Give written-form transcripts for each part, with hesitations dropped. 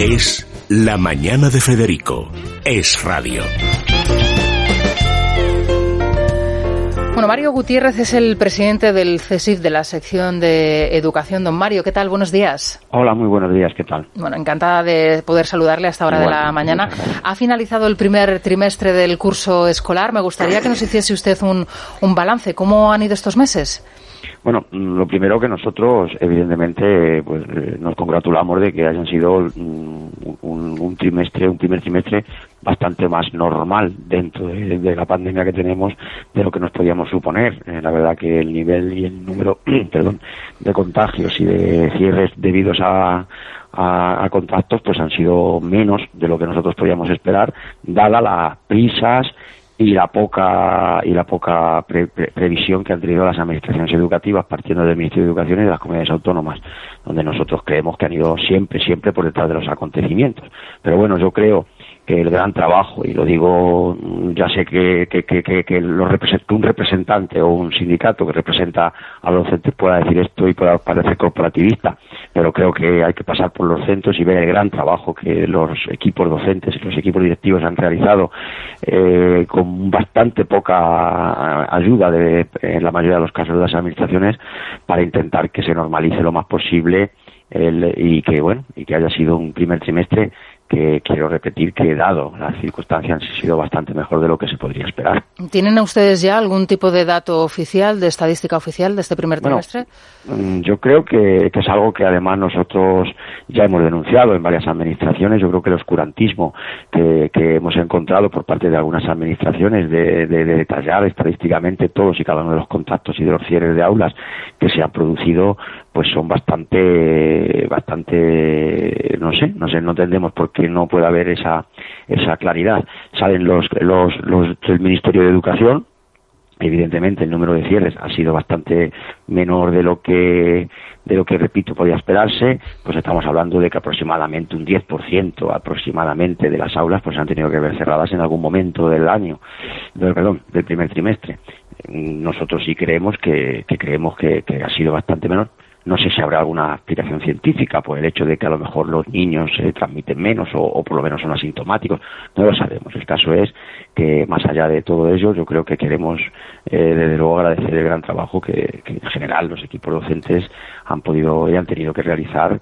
Es La Mañana de Federico. Es radio. Bueno, Mario Gutiérrez es el presidente del CSIF, de la sección de educación. Don Mario, ¿qué tal? Buenos días. Hola, muy buenos días, ¿qué tal? Bueno, encantada de poder saludarle a esta hora de la mañana. Ha finalizado el primer trimestre del curso escolar. Me gustaría que nos hiciese usted un balance. ¿Cómo han ido estos meses? Bueno, lo primero que nosotros, evidentemente, pues nos congratulamos de que hayan sido un primer trimestre bastante más normal dentro de la pandemia que tenemos de lo que nos podíamos suponer. La verdad que el nivel y el número de contagios y de cierres debidos a contactos pues han sido menos de lo que nosotros podíamos esperar, dadas las prisas y la poca previsión que han tenido las administraciones educativas, partiendo del Ministerio de Educación y de las comunidades autónomas, donde nosotros creemos que han ido siempre por detrás de los acontecimientos. Pero bueno, yo creo que el gran trabajo, y lo digo, ya sé que un representante o un sindicato que representa a los docentes pueda decir esto y pueda parecer corporativista, pero creo que hay que pasar por los centros y ver el gran trabajo que los equipos docentes y los equipos directivos han realizado con bastante poca ayuda en la mayoría de los casos de las administraciones, para intentar que se normalice lo más posible y que haya sido un primer trimestre que quiero repetir que, dado las circunstancias, han sido bastante mejor de lo que se podría esperar. ¿Tienen ustedes ya algún tipo de dato oficial, de estadística oficial de este primer trimestre? Yo creo que es algo que además nosotros ya hemos denunciado en varias administraciones. Yo creo que el oscurantismo que hemos encontrado por parte de algunas administraciones de detallar estadísticamente todos y cada uno de los contactos y de los cierres de aulas que se han producido, pues son bastante, no entendemos por qué no puede haber esa claridad. Salen los del Ministerio de Educación. Evidentemente el número de cierres ha sido bastante menor de lo que repito podía esperarse. Pues estamos hablando de que aproximadamente un 10% aproximadamente de las aulas pues han tenido que ver cerradas en algún momento del primer trimestre. Nosotros sí creemos que ha sido bastante menor. No sé si habrá alguna explicación científica por el hecho de que a lo mejor los niños se transmiten menos o por lo menos son asintomáticos. No lo sabemos. El caso es que, más allá de todo ello, yo creo que queremos desde luego agradecer el gran trabajo que en general los equipos docentes han podido y han tenido que realizar,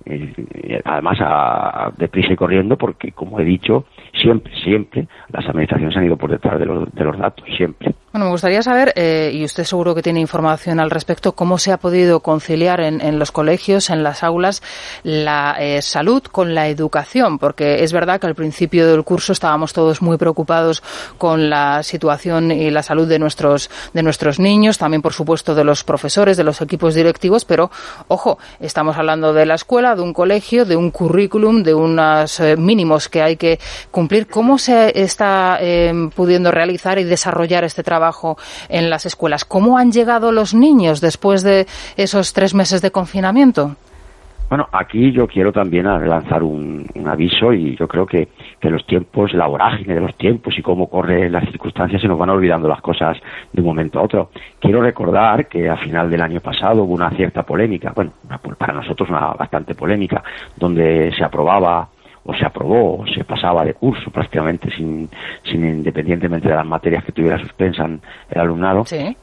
además deprisa y corriendo, porque, como he dicho, siempre las administraciones han ido por detrás de los datos, siempre. Bueno, me gustaría saber, y usted seguro que tiene información al respecto, cómo se ha podido conciliar en los colegios, en las aulas, la salud con la educación, porque es verdad que al principio del curso estábamos todos muy preocupados con la situación y la salud de nuestros niños, también por supuesto de los profesores, de los equipos directivos, pero ojo, estamos hablando de la escuela, de un colegio, de un currículum, de unos mínimos que hay que cumplir. ¿Cómo se está pudiendo realizar y desarrollar este trabajo en las escuelas? ¿Cómo han llegado los niños después de esos 3 meses de confinamiento? Bueno, aquí yo quiero también lanzar un aviso, y yo creo que los tiempos, la vorágine de los tiempos y cómo corren las circunstancias, se nos van olvidando las cosas de un momento a otro. Quiero recordar que a final del año pasado hubo una cierta polémica, para nosotros una bastante polémica, donde se aprobaba o se aprobó o se pasaba de curso prácticamente sin independientemente de las materias que tuviera suspensan el alumnado. Sí.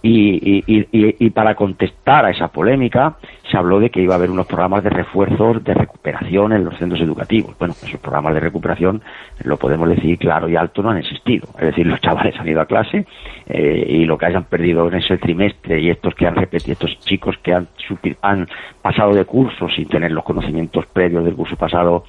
Y para contestar a esa polémica se habló de que iba a haber unos programas de refuerzos de recuperación en los centros educativos. Bueno, esos programas de recuperación, lo podemos decir claro y alto, no han existido. Es decir, los chavales han ido a clase y lo que hayan perdido en ese trimestre, y estos que han repetido, estos chicos que han pasado de curso sin tener los conocimientos previos del curso pasado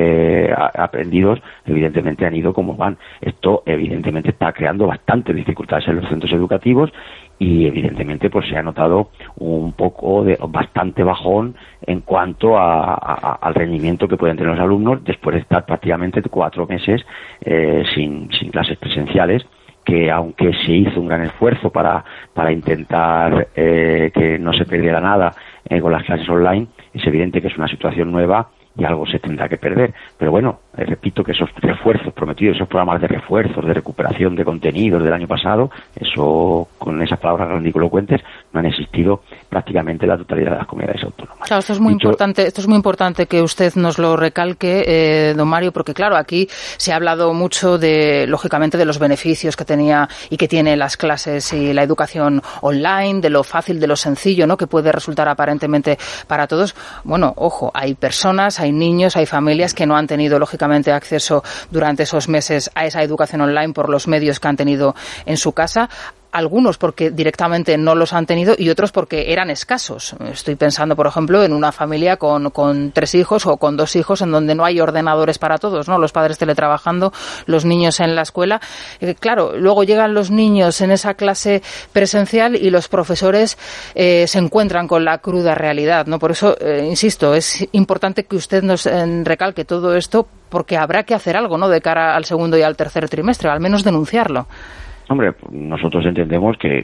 aprendidos, evidentemente han ido como van. Esto evidentemente está creando bastantes dificultades en los centros educativos, y evidentemente pues se ha notado un poco de bastante bajón en cuanto al rendimiento que pueden tener los alumnos después de estar prácticamente 4 meses sin clases presenciales, que aunque se hizo un gran esfuerzo para intentar que no se perdiera nada con las clases online, es evidente que es una situación nueva y algo se tendrá que perder. Pero bueno, repito que esos refuerzos prometidos, esos programas de refuerzos, de recuperación de contenidos del año pasado, eso, con esas palabras grandilocuentes, no han existido prácticamente en la totalidad de las comunidades autónomas. Claro, esto es muy importante que usted nos lo recalque, don Mario, porque claro, aquí se ha hablado mucho lógicamente, de los beneficios que tenía y que tiene las clases y la educación online, de lo fácil, de lo sencillo, ¿no?, que puede resultar aparentemente para todos. Bueno, ojo, hay personas, hay niños, hay familias que no han tenido lógicamente acceso durante esos meses a esa educación online por los medios que han tenido en su casa. Algunos porque directamente no los han tenido y otros porque eran escasos. Estoy pensando, por ejemplo, en una familia con 3 hijos o con 2 hijos en donde no hay ordenadores para todos, ¿no? Los padres teletrabajando, los niños en la escuela. Claro, luego llegan los niños en esa clase presencial y los profesores se encuentran con la cruda realidad, ¿no? Por eso, insisto, es importante que usted nos recalque todo esto porque habrá que hacer algo, ¿no?, de cara al segundo y al tercer trimestre, al menos denunciarlo. Hombre, nosotros entendemos que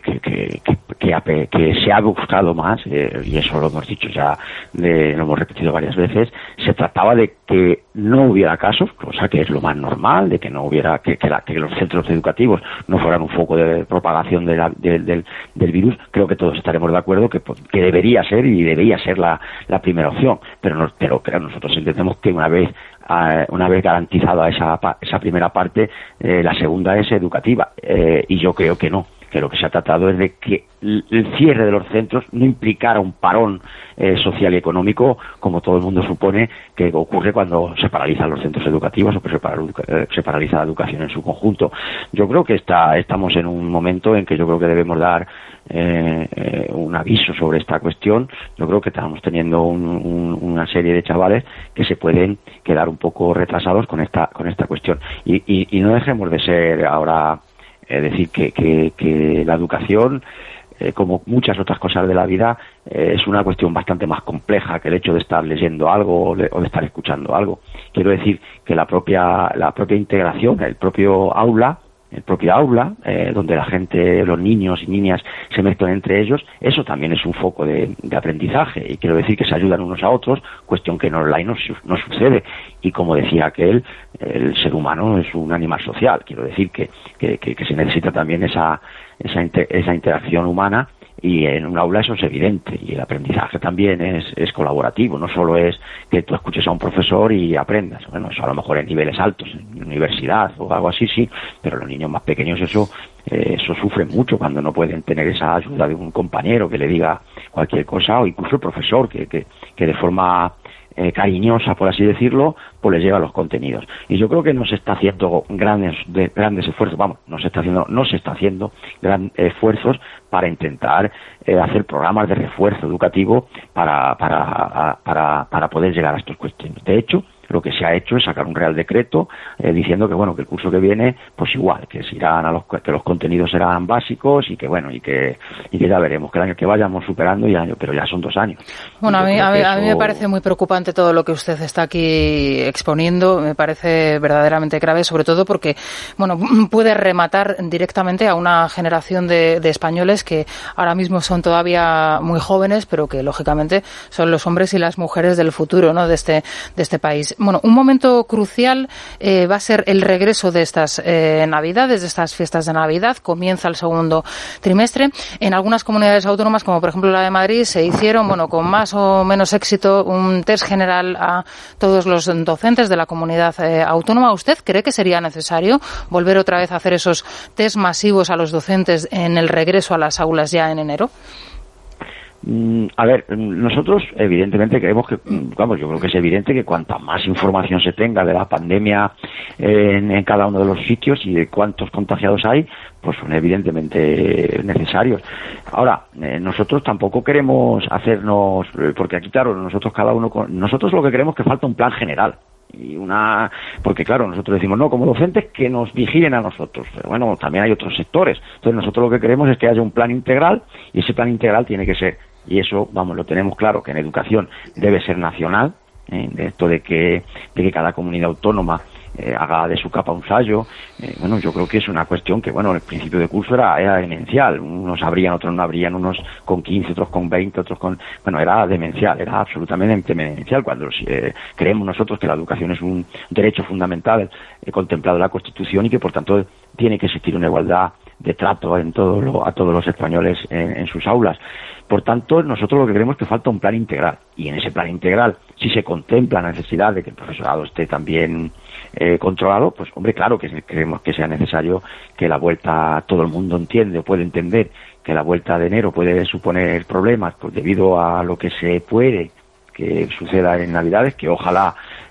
se ha buscado más, y eso lo hemos dicho ya, lo hemos repetido varias veces. Se trataba de que no hubiera casos, cosa que es lo más normal, de que no hubiera, que los centros educativos no fueran un foco de propagación del virus. Creo que todos estaremos de acuerdo que debería ser y debería ser la primera opción, pero claro, nosotros entendemos que una vez garantizada esa primera parte, la segunda es educativa, y yo creo que no, que lo que se ha tratado es de que el cierre de los centros no implicara un parón social y económico, como todo el mundo supone que ocurre cuando se paralizan los centros educativos o que se paraliza la educación en su conjunto. Yo creo que estamos en un momento en que yo creo que debemos dar un aviso sobre esta cuestión. Yo creo que estamos teniendo una serie de chavales que se pueden quedar un poco retrasados con esta cuestión, y no dejemos de ser ahora decir que la educación, como muchas otras cosas de la vida, es una cuestión bastante más compleja que el hecho de estar leyendo algo o de estar escuchando algo. Quiero decir que la propia integración, el propio aula, donde la gente, los niños y niñas se mezclan entre ellos, eso también es un foco de aprendizaje, y quiero decir que se ayudan unos a otros, cuestión que en online no sucede. Y como decía aquel, el ser humano es un animal social. Quiero decir que se necesita también esa interacción humana, y en un aula eso es evidente, y el aprendizaje también es colaborativo, no solo es que tú escuches a un profesor y aprendas. Bueno, eso a lo mejor en niveles altos, en universidad o algo así, sí, pero los niños más pequeños eso sufren mucho cuando no pueden tener esa ayuda de un compañero que le diga cualquier cosa, o incluso el profesor que de forma cariñosa, por así decirlo, pues les lleva los contenidos. Y yo creo que no se está haciendo grandes esfuerzos, no se está haciendo grandes esfuerzos para intentar hacer programas de refuerzo educativo para poder llegar a estas cuestiones. De hecho, lo que se ha hecho es sacar un real decreto diciendo que el curso que viene, pues igual, que que los contenidos serán básicos, y que ya veremos, que el año que vayamos superando pero ya son 2 años. Bueno, a mí me parece muy preocupante todo lo que usted está aquí exponiendo. Me parece verdaderamente grave, sobre todo porque puede rematar directamente a una generación de españoles que ahora mismo son todavía muy jóvenes, pero que lógicamente son los hombres y las mujeres del futuro, ¿no?, de este país. Bueno, un momento crucial va a ser el regreso de estas Navidades, de estas fiestas de Navidad. Comienza el segundo trimestre. En algunas comunidades autónomas, como por ejemplo la de Madrid, se hicieron, con más o menos éxito, un test general a todos los docentes de la comunidad autónoma. ¿Usted cree que sería necesario volver otra vez a hacer esos test masivos a los docentes en el regreso a las aulas ya en enero? A ver, nosotros evidentemente creemos que, yo creo que es evidente que cuanta más información se tenga de la pandemia en cada uno de los sitios y de cuántos contagiados hay, pues son evidentemente necesarios. Ahora, nosotros tampoco queremos hacernos, porque aquí claro, nosotros lo que queremos es que falta un plan general. Porque claro, nosotros decimos, no, como docentes que nos vigilen a nosotros, pero también hay otros sectores. Entonces nosotros lo que queremos es que haya un plan integral, y ese plan integral tiene que ser, y eso, lo tenemos claro, que en educación debe ser nacional, de esto de que cada comunidad autónoma haga de su capa un sayo. Yo creo que es una cuestión que, el principio de curso era demencial. Unos abrían, otros no abrían, unos con 15, otros con 20, otros con... era demencial, era absolutamente demencial. Cuando creemos nosotros que la educación es un derecho fundamental contemplado en la Constitución, y que, por tanto, tiene que existir una igualdad trato a todos los españoles en sus aulas. Por tanto, nosotros lo que creemos es que falta un plan integral, y en ese plan integral, si se contempla la necesidad de que el profesorado esté también controlado, pues hombre, claro que creemos que sea necesario que la vuelta, todo el mundo entiende o puede entender que la vuelta de enero puede suponer problemas, pues debido a lo que se puede que suceda en Navidades, que ojalá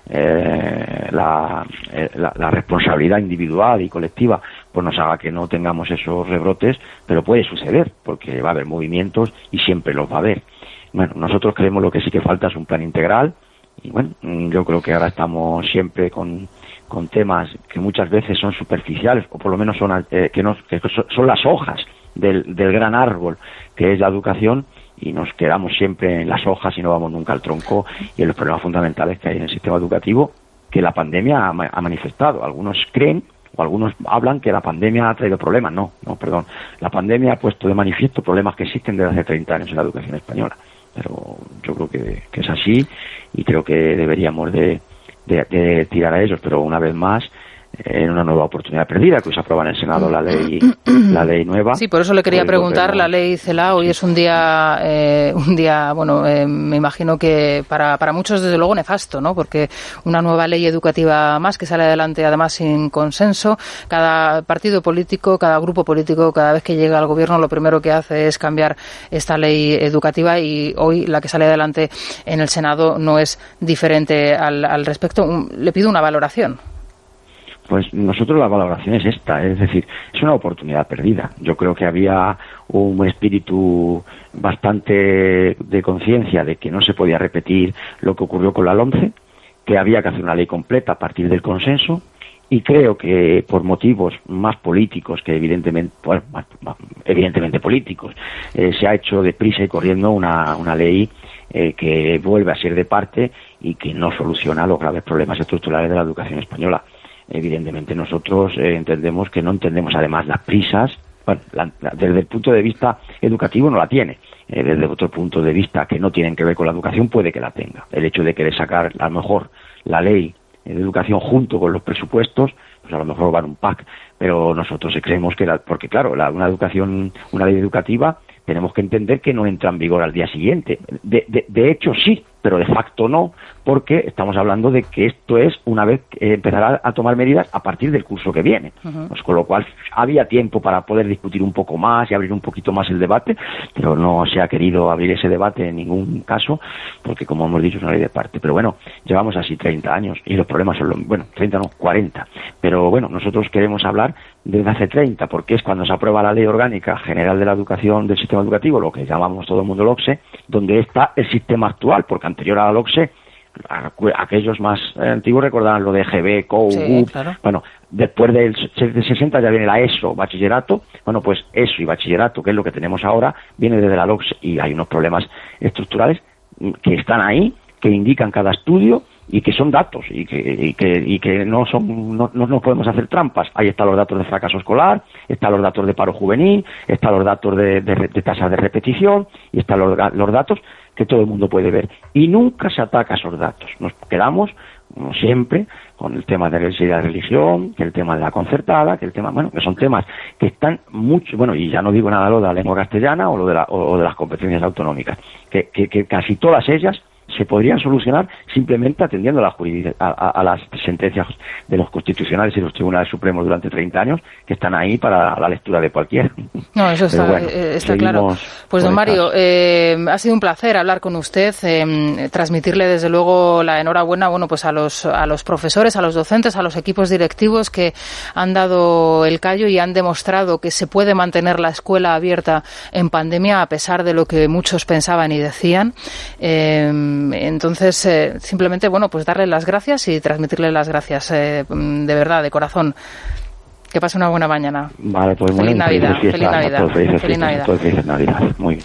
la responsabilidad individual y colectiva pues nos haga que no tengamos esos rebrotes, pero puede suceder, porque va a haber movimientos y siempre los va a haber. Bueno, nosotros creemos lo que sí que falta es un plan integral, y bueno, yo creo que ahora estamos siempre con temas que muchas veces son superficiales, o por lo menos son son las hojas del gran árbol que es la educación, y nos quedamos siempre en las hojas y no vamos nunca al tronco y en los problemas fundamentales que hay en el sistema educativo, que la pandemia ha manifestado. Algunos creen o algunos hablan que la pandemia ha traído problemas. No, perdón. La pandemia ha puesto de manifiesto problemas que existen desde hace 30 años en la educación española. Pero yo creo que es así, y creo que deberíamos de tirar a ellos, pero una vez más en una nueva oportunidad perdida, que se aprueba en el Senado la ley nueva. Sí, por eso le quería preguntar, la ley CELA, hoy es un día, bueno, me imagino que para muchos desde luego nefasto, ¿no? Porque una nueva ley educativa más que sale adelante además sin consenso, cada partido político, cada grupo político, cada vez que llega al gobierno lo primero que hace es cambiar esta ley educativa, y hoy la que sale adelante en el Senado no es diferente al respecto. Le pido una valoración. Pues nosotros la valoración es esta, es decir, es una oportunidad perdida. Yo creo que había un espíritu bastante de conciencia de que no se podía repetir lo que ocurrió con la LOMCE, que había que hacer una ley completa a partir del consenso, y creo que por motivos más políticos que evidentemente políticos, se ha hecho deprisa y corriendo una ley que vuelve a ser de parte y que no soluciona los graves problemas estructurales de la educación española. Evidentemente nosotros entendemos que no entendemos además las prisas. Bueno, desde el punto de vista educativo no la tiene, desde otro punto de vista que no tienen que ver con la educación puede que la tenga. El hecho de querer sacar a lo mejor la ley de educación junto con los presupuestos, pues a lo mejor va en un pack, pero nosotros creemos que porque claro, una ley educativa tenemos que entender que no entra en vigor al día siguiente. De hecho sí, pero de facto no, porque estamos hablando de que esto es una vez que empezará a tomar medidas a partir del curso que viene. Pues con lo cual había tiempo para poder discutir un poco más y abrir un poquito más el debate, pero no se ha querido abrir ese debate en ningún caso, porque como hemos dicho es una ley de parte. Pero bueno, llevamos así 30 años y los problemas son 40. Pero bueno, nosotros queremos hablar desde hace 30, porque es cuando se aprueba la Ley Orgánica General de la Educación del Sistema Educativo, lo que llamamos todo el mundo LOCSE, donde está el sistema actual, porque anterior a la LOCSE, aquellos más antiguos recordarán lo de GB, COU, sí, claro. Bueno, después del 60 ya viene la ESO, bachillerato. Bueno, pues ESO y bachillerato, que es lo que tenemos ahora, viene desde la LOCSE, y hay unos problemas estructurales que están ahí, que indican cada estudio, y que son datos y que no podemos hacer trampas. Ahí están los datos de fracaso escolar, están los datos de paro juvenil, están los datos de tasas de repetición, y están los datos que todo el mundo puede ver, y nunca se ataca a esos datos. Nos quedamos, como siempre, con el tema de la religión, que el tema de la concertada, que el tema, que son temas que están mucho, y ya no digo nada lo de la lengua castellana o de las competencias autonómicas, que casi todas ellas se podrían solucionar simplemente atendiendo a las sentencias de los constitucionales y los tribunales supremos durante 30 años, que están ahí para la lectura de cualquiera. No, eso está claro. Pues don Mario, ha sido un placer hablar con usted, transmitirle desde luego la enhorabuena, pues a los profesores, a los docentes, a los equipos directivos que han dado el callo y han demostrado que se puede mantener la escuela abierta en pandemia a pesar de lo que muchos pensaban y decían. Entonces, simplemente, pues darle las gracias y transmitirle las gracias de verdad, de corazón. Que pase una buena mañana. Vale, pues Feliz Navidad. Feliz Navidad. Feliz Navidad. Feliz Navidad. Muy bien.